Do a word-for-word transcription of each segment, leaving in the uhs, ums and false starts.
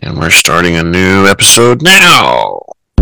And we're starting a new episode now.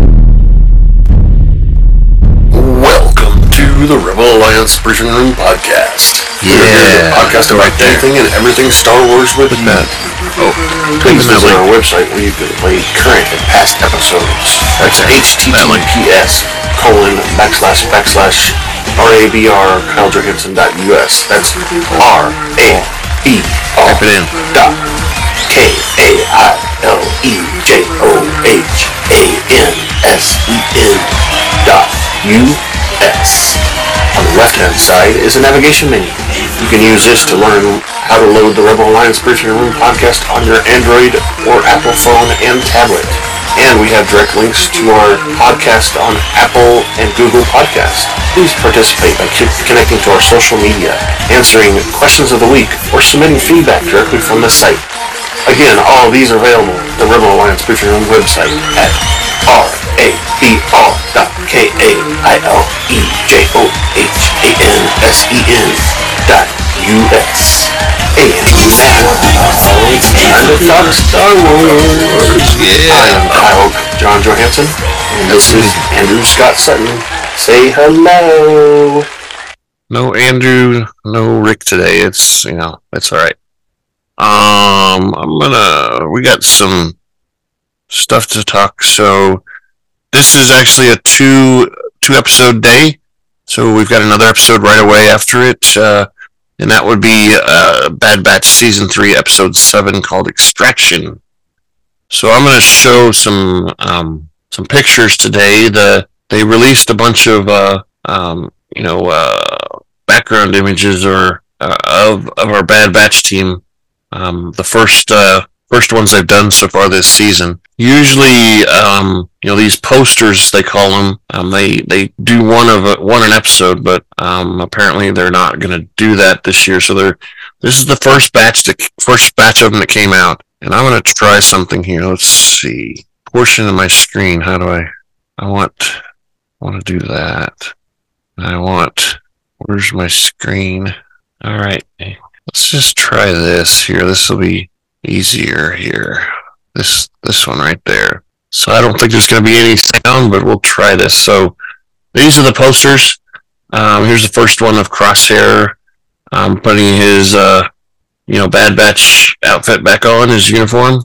Welcome to the Rebel Alliance Briefing Room Podcast. Yeah. We're here to podcast about right there. anything and everything Star Wars with that. Oh, please visit our website where you can play current and past episodes. That's https colon backslash backslash rabr Kyle Johansson dot us. That's R A B R Type it in. dot K A I L E J O H A N S E N dot U S. On the left-hand side is a navigation menu. You can use this to learn how to load the Rebel Alliance Briefing Room podcast on your Android or Apple phone and tablet. And we have direct links to our podcast on Apple and Google Podcasts. Please participate by connecting to our social media, answering questions of the week, or submitting feedback directly from the site. Again, all of these are available at the Rebel Alliance Briefing Room website at R A B R dot K A I L E J O H A N S E N dot U S. And now, it's time to talk Star Wars. Yeah. I am Kyle John Johansson, and this is Andrew Scott Sutton. Say hello. No Andrew, no Rick today. It's, you know, it's all right. Um, I'm gonna, we got some stuff to talk. So this is actually a two, two episode day. So we've got another episode right away after it. Uh, and that would be, uh, Bad Batch season three, episode seven called Extraction. So I'm gonna show some, um, some pictures today. The, they released a bunch of, uh, um, you know, uh, background images or, uh, of, of our Bad Batch team. Um, the first uh, first ones they've done so far this season. Usually, um, you know, these posters they call them. Um, they they do one of a, one an episode, but um, apparently they're not going to do that this year. So they're this is the first batch that first batch of them that came out, and I'm going to try something here. Let's see, portion of my screen. How do I? I want I want to do that. I want. Where's my screen? All right. Let's just try this here. This will be easier here. This this one right there. So I don't think there's going to be any sound, but we'll try this. So these are the posters. Um, here's the first one of Crosshair um, putting his uh, you know Bad Batch outfit back on, his uniform,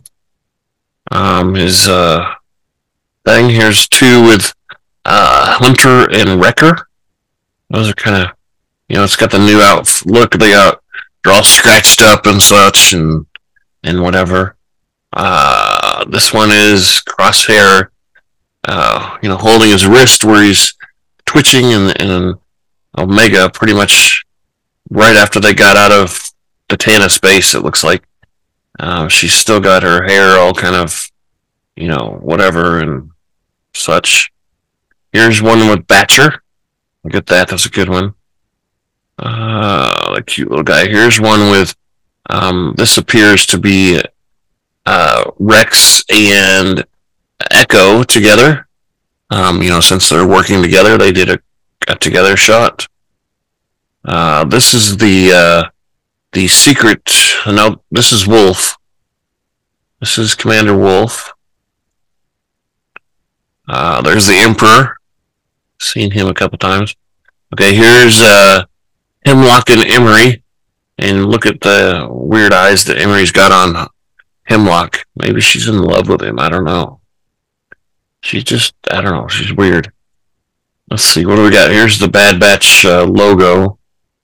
um, his uh, thing. Here's two with uh, Hunter and Wrecker. Those are kind of, you know, it's got the new out look. They got. They're all scratched up and such and and whatever. Uh, this one is Crosshair, uh, you know, holding his wrist where he's twitching, and, and Omega pretty much right after they got out of the Tana space, it looks like. Uh, she's still got her hair all kind of, you know, whatever and such. Here's one with Batcher. Look at that. That's a good one. Uh, a cute little guy. Here's one with, um, this appears to be, uh, Rex and Echo together. Um, you know, since they're working together, they did a, a together shot. Uh, this is the, uh, the secret, no, this is Wolf. This is Commander Wolf. Uh, there's the Emperor. Seen him a couple times. Okay, here's, uh, Hemlock and Emery, and look at the weird eyes that Emery's got on Hemlock. Maybe she's in love with him. I don't know. She's just, I don't know. She's weird. Let's see. What do we got? Here's the Bad Batch uh, logo.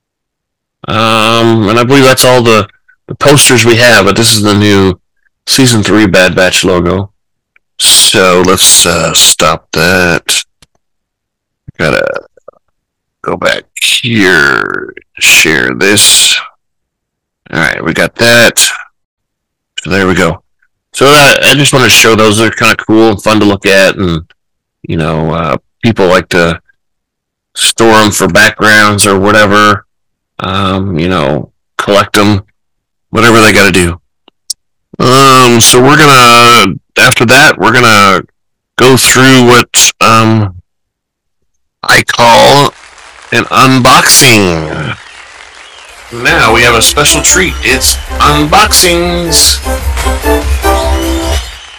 Um, and I believe that's all the, the posters we have, but this is the new Season three Bad Batch logo. So let's uh, stop that. Gotta go back here, share this. All right, we got that. So there we go. So uh, I just want to show those. They're kind of cool and fun to look at, and you know, uh, people like to store them for backgrounds or whatever. Um, you know, collect them, whatever they got to do. Um, so we're gonna after that we're gonna go through what um I call an unboxing. Now we have a special treat. It's unboxings.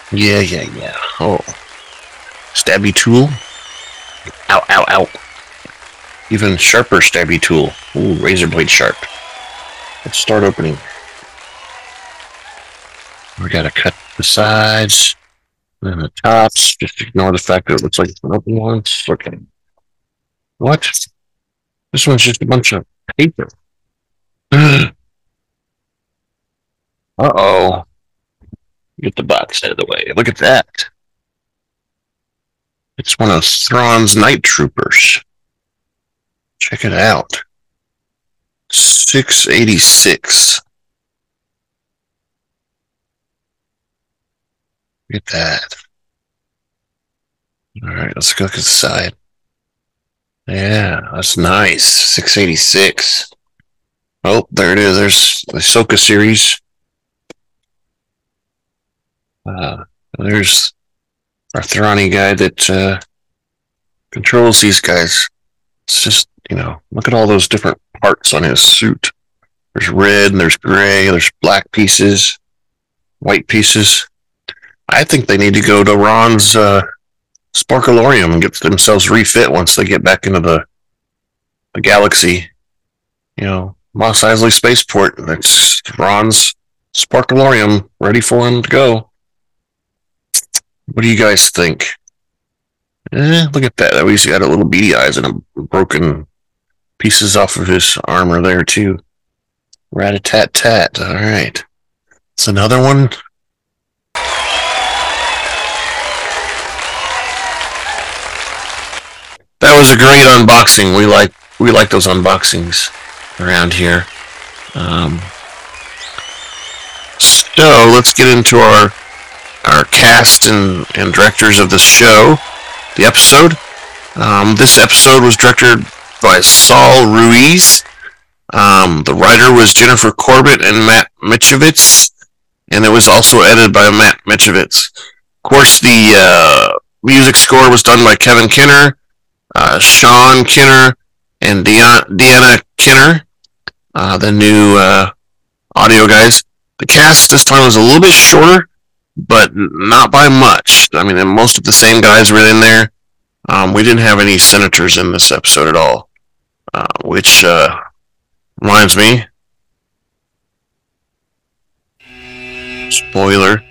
Yeah, yeah, yeah. Oh. Stabby tool. Ow, ow, ow. Even sharper stabby tool. Ooh, razor blade sharp. Let's start opening. We gotta cut the sides. And the tops. Just ignore the fact that it looks like it's been open once. Okay. What? This one's just a bunch of paper. Uh-oh. Get the box out of the way. Look at that. It's one of Thrawn's night troopers. Check it out. six eighty-six. Look at that. Alright, let's go look at the side. Yeah, that's nice. six eighty-six. Oh, there it is. There's the Ahsoka series. Uh, there's our Thrawny guy that uh, controls these guys. It's just, you know, look at all those different parts on his suit. There's red, and there's gray, there's black pieces, white pieces. I think they need to go to Ron's uh, Sparkalorium and get themselves refit once they get back into the, the galaxy. You know, Mos Eisley Spaceport. That's Ron's Sparkalorium, ready for him to go. What do you guys think? Eh, look at that. He's got a little beady eyes and a broken pieces off of his armor there, too. Rat-a-tat-tat. All right. It's another one. That was a great unboxing. We like we like those unboxings around here. Um, so let's get into our our cast and, and directors of the show, the episode. Um, this episode was directed by Saul Ruiz. Um, the writer was Jennifer Corbett and Matt Mitchevitz, and it was also edited by Matt Mitchevitz. Of course, the uh, music score was done by Kevin Kinner, uh, Sean Kinner, and Deanna, Deanna Kinner, uh, the new uh, audio guys. The cast this time was a little bit shorter, but not by much. I mean, most of the same guys were in there. Um, we didn't have any senators in this episode at all, uh, which uh, reminds me. Spoiler.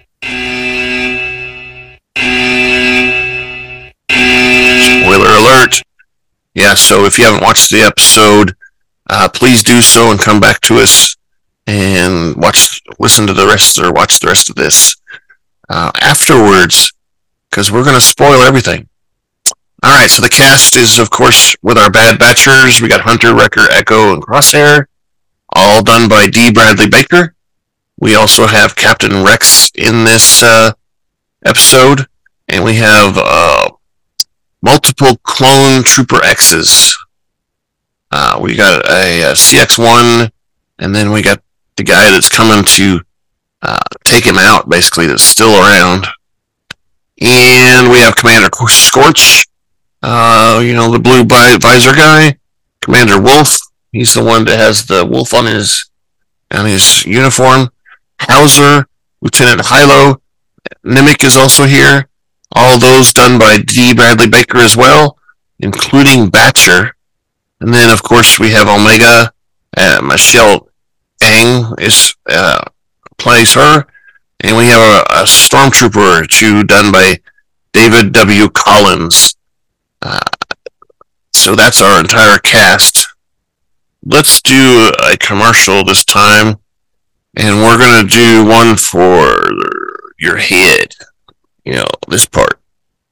Spoiler alert. Yeah, so if you haven't watched the episode, uh, please do so and come back to us and watch, listen to the rest, or watch the rest of this uh, afterwards, because we're going to spoil everything. All right, so the cast is, of course, with our Bad Batchers. We got Hunter, Wrecker, Echo, and Crosshair, all done by D. Bradley Baker. We also have Captain Rex in this uh, episode, and we have uh, multiple clone Trooper X's. Uh, we got a, a C X one, and then we got the guy that's coming to uh, take him out, basically, that's still around. And we have Commander Scorch, uh, you know, the blue visor guy. Commander Wolf, he's the one that has the wolf on his on his uniform. Hauser, Lieutenant Hilo, Nimic is also here. All those done by D. Bradley Baker as well, including Batcher. And then, of course, we have Omega. Uh, Michelle Ang is uh, plays her. And we have a, a Stormtrooper or two done by David W. Collins. Uh, so that's our entire cast. Let's do a commercial this time. And we're going to do one for your head. You know, this part.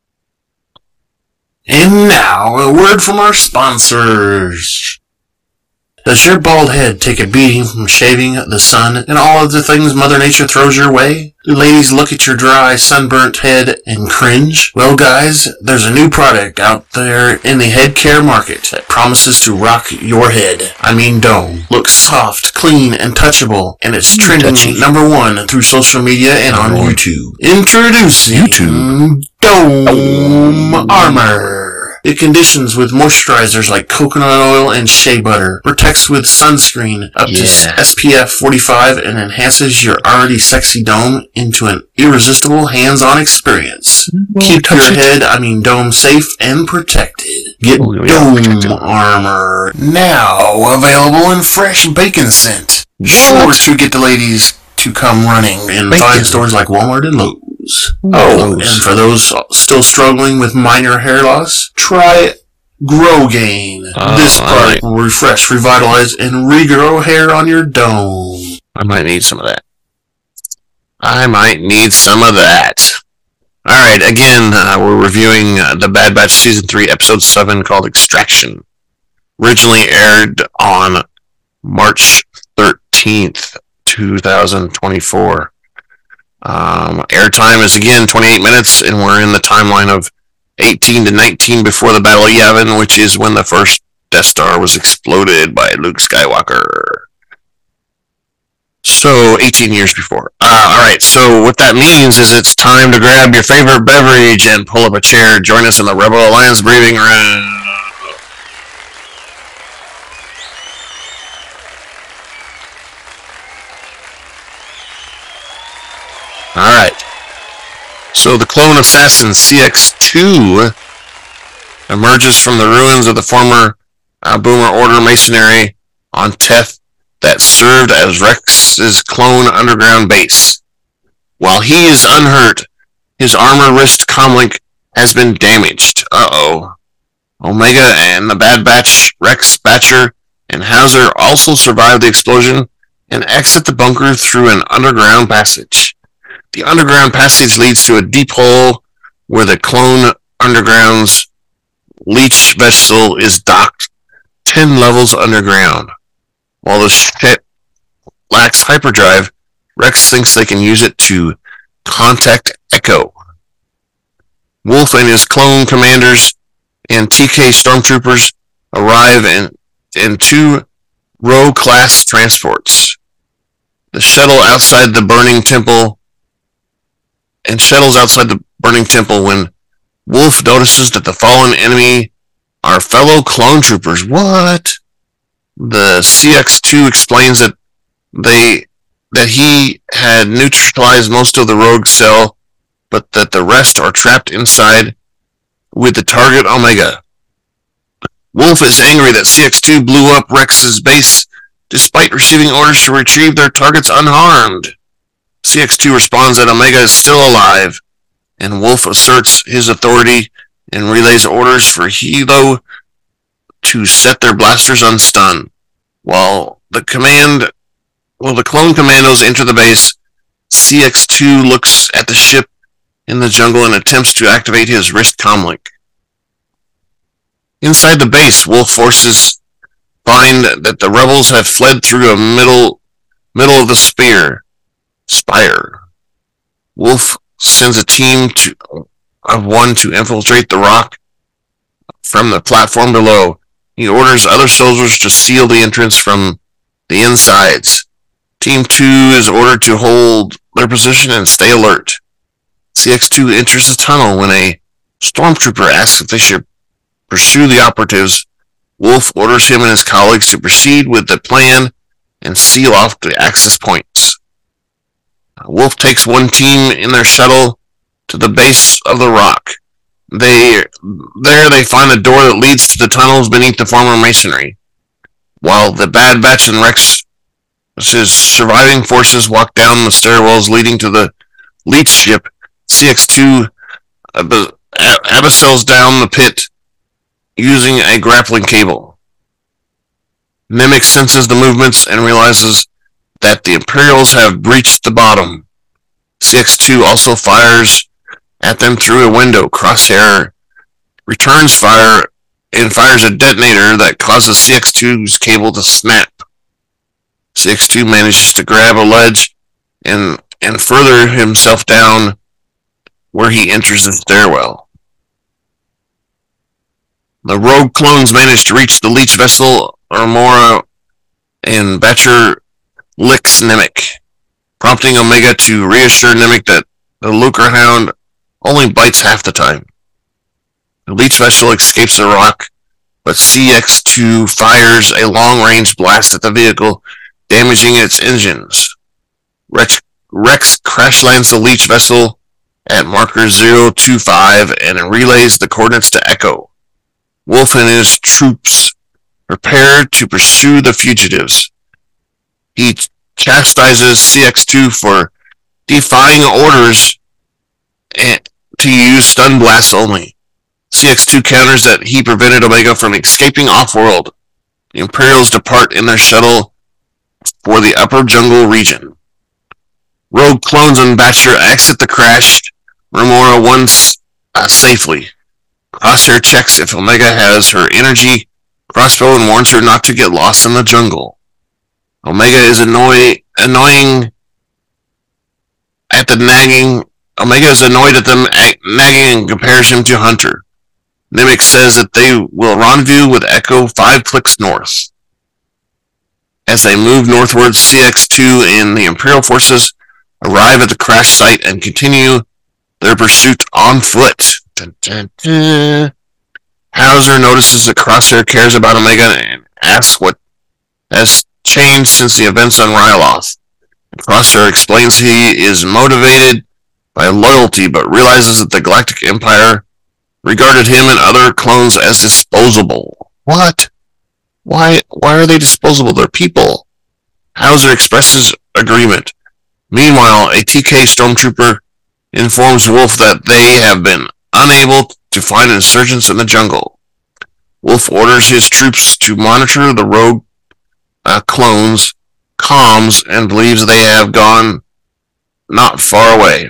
And now, a word from our sponsors. Does your bald head take a beating from shaving, the sun, and all of the things Mother Nature throws your way? Do ladies look at your dry, sunburnt head and cringe? Well, guys, there's a new product out there in the head care market that promises to rock your head. I mean dome. Looks soft, clean, and touchable, and it's trending Touchy. number one through social media and on YouTube. Introducing YouTube Dome Armor. It conditions with moisturizers like coconut oil and shea butter, protects with sunscreen up Yeah. to S P F forty-five, and enhances your already sexy dome into an irresistible hands-on experience. Keep your head, I mean dome, safe and protected. Get Oh, yeah, Dome protected. Armor, now available in fresh bacon scent. Sure to get the ladies to come running in Bacon. fine stores like Walmart and Lowe's. Oh, And for those still struggling with minor hair loss, try Grow Gain. Oh, This I product like- will refresh, revitalize, and regrow hair on your dome. I might need some of that. I might need some of that. All right, again, uh, we're reviewing uh, the Bad Batch Season three, Episode seven, called Extraction. Originally aired on March thirteenth, twenty twenty-four. Um, airtime is, again, twenty-eight minutes, and we're in the timeline of eighteen to nineteen before the Battle of Yavin, which is when the first Death Star was exploded by Luke Skywalker. So, eighteen years before. Uh, alright, so what that means is it's time to grab your favorite beverage and pull up a chair. Join us in the Rebel Alliance Breathing Room. Alright. So, the clone assassin C X two emerges from the ruins of the former uh, Boomer Order masonry on Teth that served as Rex's clone underground base. While he is unhurt, his armor wrist comlink has been damaged. Uh-oh. Omega and the Bad Batch, Rex, Batcher, and Hauser also survive the explosion and exit the bunker through an underground passage. The underground passage leads to a deep hole where the clone underground's leech vessel is docked ten levels underground. While the ship lacks hyperdrive, Rex thinks they can use it to contact Echo. Wolf and his clone commanders and T K stormtroopers arrive in, in two Rho-class transports. The shuttle outside the burning temple and shuttles outside the burning temple when Wolf notices that the fallen enemy are fellow clone troopers. What? The C X two explains that they that he had neutralized most of the rogue cell, but that the rest are trapped inside with the target Omega. Wolf is angry that C X two blew up Rex's base despite receiving orders to retrieve their targets unharmed. C X two responds that Omega is still alive, and Wolf asserts his authority and relays orders for Hilo to set their blasters unstun. While the command, while the clone commandos enter the base, C X two looks at the ship in the jungle and attempts to activate his wrist comlink. Inside the base, Wolf forces find that the rebels have fled through a middle middle of the spear spire. Wolf sends a team to, of one to infiltrate the rock from the platform below. He orders other soldiers to seal the entrance from the insides. Team two is ordered to hold their position and stay alert. C X two enters the tunnel when a stormtrooper asks if they should pursue the operatives. Wolf orders him and his colleagues to proceed with the plan and seal off the access points. Wolf takes one team in their shuttle to the base of the rock. They there they find a door that leads to the tunnels beneath the former masonry. While the Bad Batch and Rex, his surviving forces, walk down the stairwells leading to the leech ship, C X two ab- abyssals down the pit using a grappling cable. Nemik senses the movements and realizes that the Imperials have breached the bottom. C X two also fires at them through a window. Crosshair returns fire and fires a detonator that causes C X two's cable to snap. C X two manages to grab a ledge and, and further himself down where he enters the stairwell. The rogue clones manage to reach the leech vessel. Armora and Batcher licks Nemik, prompting Omega to reassure Nemik that the Lucrehound only bites half the time. The Leech vessel escapes the rock, but C X two fires a long-range blast at the vehicle, damaging its engines. Rex, Rex crash lands the Leech vessel at marker zero two five and relays the coordinates to Echo. Wolf and his troops prepare to pursue the fugitives. He chastises C X two for defying orders and to use stun blasts only. C X two counters that he prevented Omega from escaping off-world. The Imperials depart in their shuttle for the upper jungle region. Rogue clones and Bachelor exit the crashed Remora once uh, safely. Crosshair checks if Omega has her energy crossbow and warns her not to get lost in the jungle. Omega is annoy- annoying at the nagging. Omega is annoyed at them nagging and compares him to Hunter. Nemik says that they will rendezvous with Echo five clicks north. As they move northwards, C X two and the Imperial forces arrive at the crash site and continue their pursuit on foot. Dun, dun, dun. Hauser notices that Crosshair cares about Omega and asks what has changed since the events on Ryloth. Crosshair explains he is motivated by loyalty, but realizes that the Galactic Empire regarded him and other clones as disposable. What? Why Why are they disposable? They're people. Hauser expresses agreement. Meanwhile, a T K stormtrooper informs Wolf that they have been unable to find insurgents in the jungle. Wolf orders his troops to monitor the rogue uh, clones' comms and believes they have gone not far away.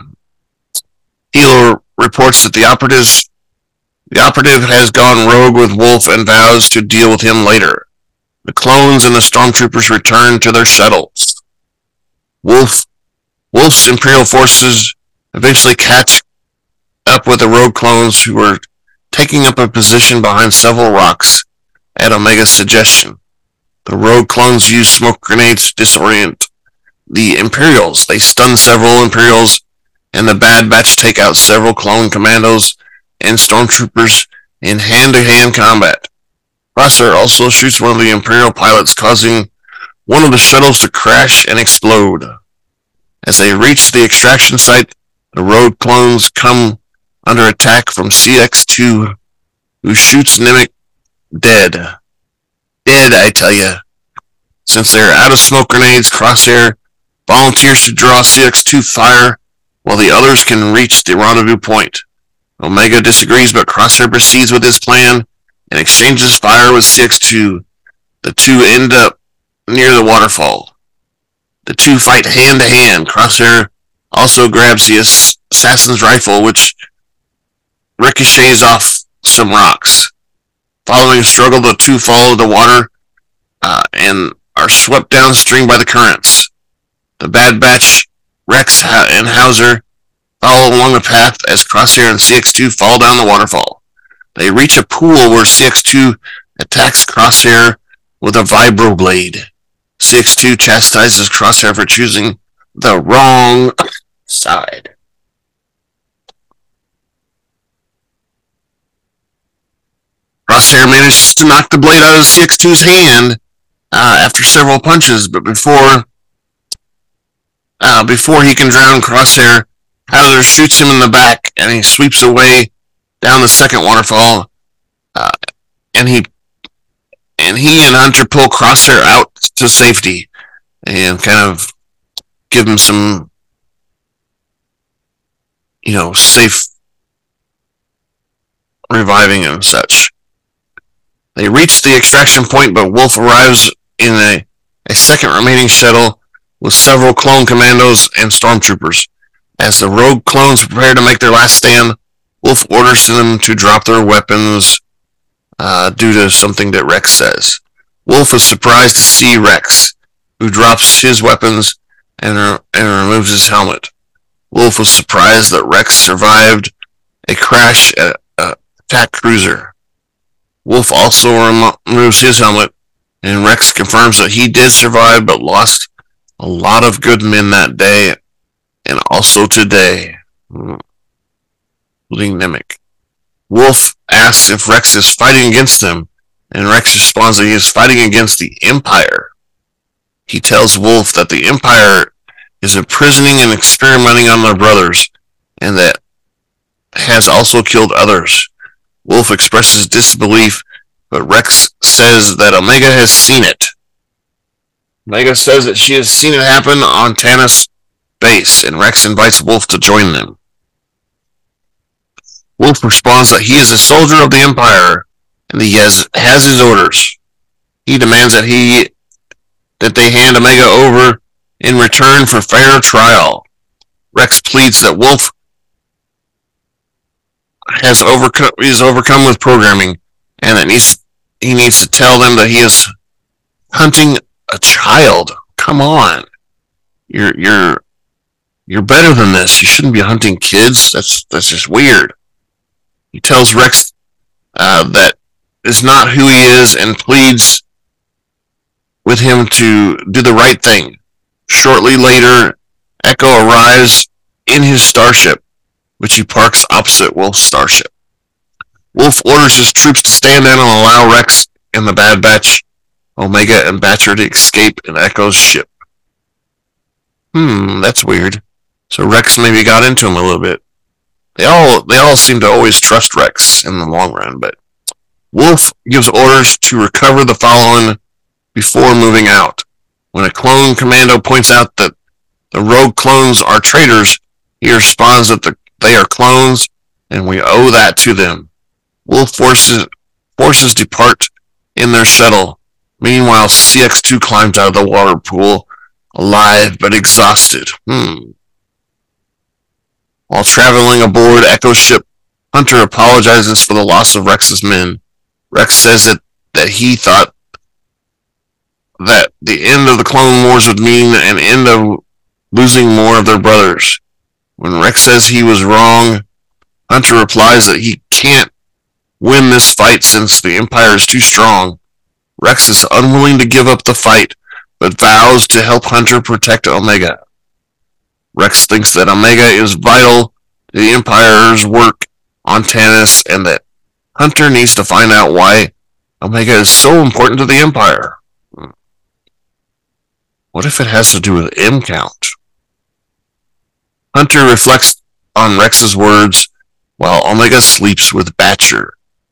Hilo reports that the operatives the operative has gone rogue with Wolf and vows to deal with him later. The clones and the stormtroopers return to their shuttles. Wolf Wolf's Imperial forces eventually catch up with the rogue clones who are taking up a position behind several rocks at Omega's suggestion. The rogue clones use smoke grenades to disorient the Imperials. They stun several Imperials, and the Bad Batch take out several clone commandos and stormtroopers in hand-to-hand combat. Crosshair also shoots one of the Imperial pilots, causing one of the shuttles to crash and explode. As they reach the extraction site, the rogue clones come under attack from C X two, who shoots Nemik dead. Dead, I tell ya. Since they're out of smoke grenades, Crosshair volunteers to draw C X two fire while the others can reach the rendezvous point. Omega disagrees, but Crosshair proceeds with his plan and exchanges fire with C X two. The two end up near the waterfall. The two fight hand to hand. Crosshair also grabs the assassin's rifle, which ricochets off some rocks. Following a struggle, the two fall to the water uh, and are swept downstream by the currents. The Bad Batch, Rex and Hauser follow along the path as Crosshair and C X two fall down the waterfall. They reach a pool where C X two attacks Crosshair with a vibroblade. C X two chastises Crosshair for choosing the wrong side. Crosshair manages to knock the blade out of C X two's hand uh, after several punches, but before uh, before he can drown Crosshair, Hauser shoots him in the back, and he sweeps away down the second waterfall. Uh, and he and he and Hunter pull Crosshair out to safety and kind of give him some, you know, safe reviving and such. They reach the extraction point, but Wolf arrives in a, a second remaining shuttle with several clone commandos and stormtroopers. As the rogue clones prepare to make their last stand, Wolf orders them to drop their weapons uh, due to something that Rex says. Wolf is surprised to see Rex, who drops his weapons and, uh, and removes his helmet. Wolf was surprised that Rex survived a crash at an attack cruiser. Wolf also remo- removes his helmet, and Rex confirms that he did survive but lost a lot of good men that day and also today, including Nemik. Wolf asks if Rex is fighting against him, and Rex responds that he is fighting against the Empire. He tells Wolf that the Empire is imprisoning and experimenting on their brothers, and that has also killed others. Wolf expresses disbelief, but Rex says that Omega has seen it. Omega says that she has seen it happen on Tanis base, and Rex invites Wolf to join them. Wolf responds that he is a soldier of the Empire, and he has, has his orders. He demands that he that they hand Omega over in return for fair trial. Rex pleads that Wolf has overcome is overcome with programming, and that needs he needs to tell them that he is hunting a child. Come on, you're you're you're better than this. You shouldn't be hunting kids. That's that's just weird. He tells Rex uh, that is not who he is, and pleads with him to do the right thing. Shortly later, Echo arrives in his starship, which he parks opposite Wolf's starship. Wolf orders his troops to stand down and allow Rex and the Bad Batch, Omega and Batcher, to escape in Echo's ship. Hmm, that's weird. So Rex maybe got into him a little bit. They all they all seem to always trust Rex in the long run, but Wolf gives orders to recover the Fallen before moving out. When a clone commando points out that the rogue clones are traitors, he responds that the, they are clones, and we owe that to them. Wolf forces forces depart in their shuttle. Meanwhile, C X two climbs out of the water pool, alive but exhausted. Hmm. While traveling aboard Echo's ship, Hunter apologizes for the loss of Rex's men. Rex says that, that he thought that the end of the Clone Wars would mean an end of losing more of their brothers. When Rex says he was wrong, Hunter replies that he can't win this fight since the Empire is too strong. Rex is unwilling to give up the fight, but vows to help Hunter protect Omega. Rex thinks that Omega is vital to the Empire's work on Tanis, and that Hunter needs to find out why Omega is so important to the Empire. What if it has to do with M-Count? Hunter reflects on Rex's words while Omega sleeps with Batcher.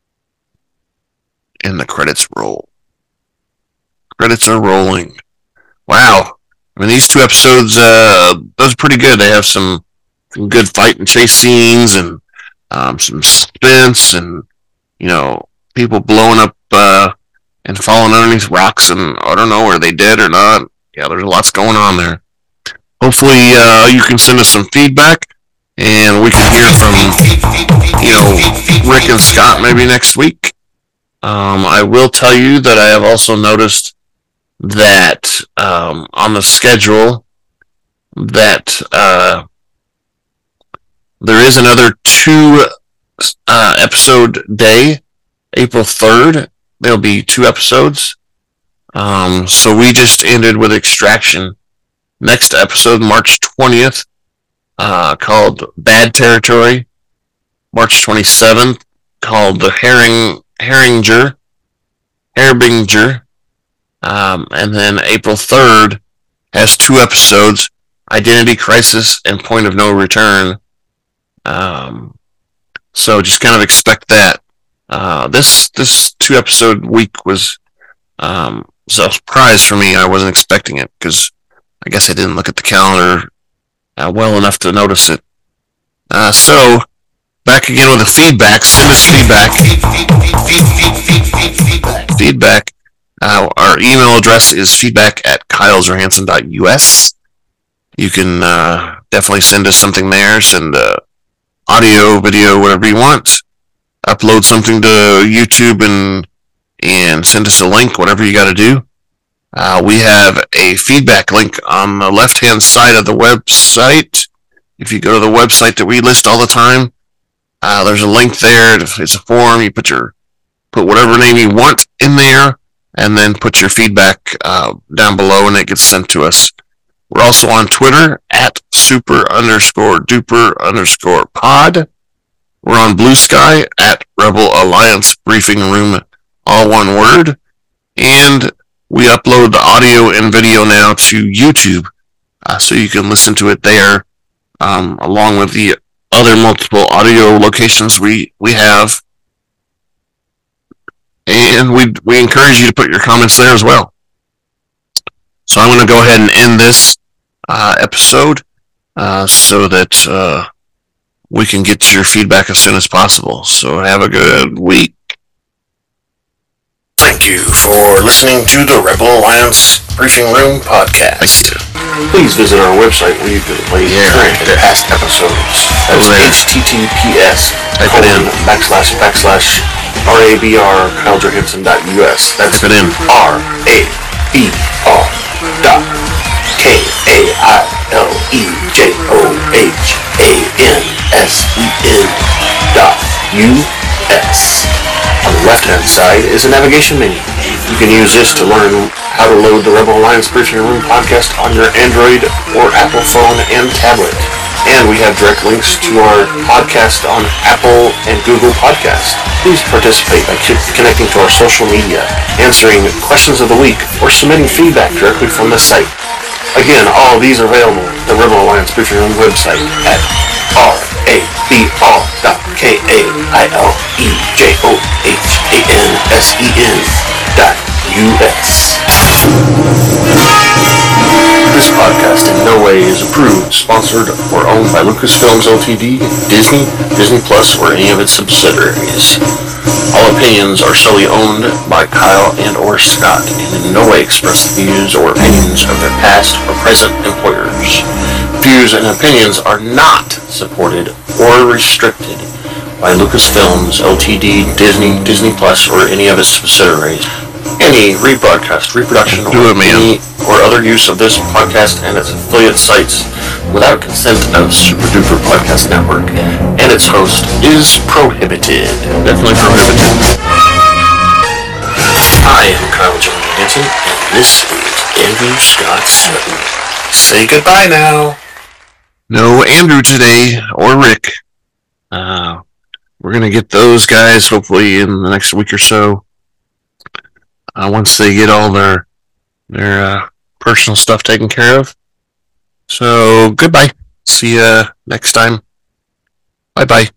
And the credits roll. Credits are rolling. Wow. I mean, these two episodes, uh, those are pretty good. They have some, some good fight and chase scenes, and um, some suspense, and, you know, people blowing up uh, and falling underneath rocks, and I don't know, are they dead or not? Yeah, there's lots going on there. Hopefully, uh, you can send us some feedback, and we can hear from, you know, Rick and Scott maybe next week. Um, I will tell you that I have also noticed that um, on the schedule that uh, there is another two uh, episode day, April third. There'll be two episodes. Um, so we just ended with Extraction. Next episode, March twentieth, uh, called Bad Territory. March twenty-seventh, called The Herring Herringer. Herbinger. Um, and then April third has two episodes, Identity Crisis and Point of No Return. Um, so just kind of expect that. Uh, this this two episode week was um, a surprise for me. I wasn't expecting it because I guess I didn't look at the calendar uh, well enough to notice it. Uh, so back again with the feedback. Send us feedback. Feedback. Uh, our email address is feedback at kyles johansson dot u s. You can uh, definitely send us something there. Send uh, audio, video, whatever you want. Upload something to YouTube and and send us a link, whatever you got to do. Uh, we have a feedback link on the left-hand side of the website. If you go to the website that we list all the time, uh, there's a link there. It's a form. You put your put whatever name you want in there, and then put your feedback uh, down below, and it gets sent to us. We're also on Twitter at super underscore duper underscore pod. We're on Blue Sky at Rebel Alliance Briefing Room, all one word. And we upload the audio and video now to YouTube, uh, so you can listen to it there, um, along with the other multiple audio locations we, we have. And we we encourage you to put your comments there as well. So I'm going to go ahead and end this uh, episode uh, so that uh, we can get to your feedback as soon as possible. So have a good week. Thank you for listening to the Rebel Alliance Briefing Room podcast. Please visit our website where you can play Yeah, current right and there. past episodes. That's Over there. https Type it in. colon backslash backslash rabr kyle johansson dot us. That's Type it in. R A B R dot K A I L E J O H A N S E N dot U S. On the left-hand side is a navigation menu. You can use this to learn how to load the Rebel Alliance Briefing Room podcast on your Android or Apple phone and tablet. And we have direct links to our podcast on Apple and Google Podcasts. Please participate by connecting to our social media, answering questions of the week, or submitting feedback directly from the site. Again, all of these are available at the Rebel Alliance Briefing Room website at R A B R dot K A I L E J O H A N S E N dot U S. This podcast in no way is approved, sponsored, or owned by Lucasfilms Ltd, Disney, Disney Plus, or any of its subsidiaries. All opinions are solely owned by Kyle and or Scott and in no way express the views or opinions of their past or present employers. Views and opinions are not supported or restricted by Lucasfilms Ltd, Disney, Disney Plus, or any of its subsidiaries. Any rebroadcast, reproduction, or Do it, man. any or other use of this podcast and its affiliate sites without consent of Super Duper Podcast Network and its host is prohibited. Definitely prohibited. I am Kyle Johansson, and this is Andrew Scott Sutton. Say goodbye now. No Andrew today, or Rick. Uh, we're going to get those guys hopefully in the next week or so. Uh, once they get all their their uh, personal stuff taken care of. So, goodbye. See you next time. Bye-bye.